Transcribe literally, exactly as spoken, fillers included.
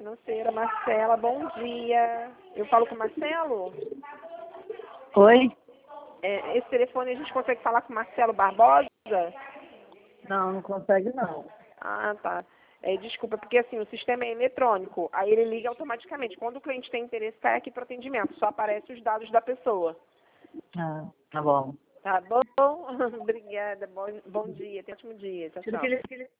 Financeira, Marcela, bom dia. Eu falo com o Marcelo? Oi? É, esse telefone a gente consegue falar com o Marcelo Barbosa? Não, não consegue não. Ah, tá. É, desculpa, porque assim, o sistema é eletrônico, aí ele liga automaticamente. Quando o cliente tem interesse, está aqui para atendimento, só aparece os dados da pessoa. Ah, tá bom. Tá bom? Obrigada, bom, bom dia, tenha um ótimo dia. Tchau, tchau.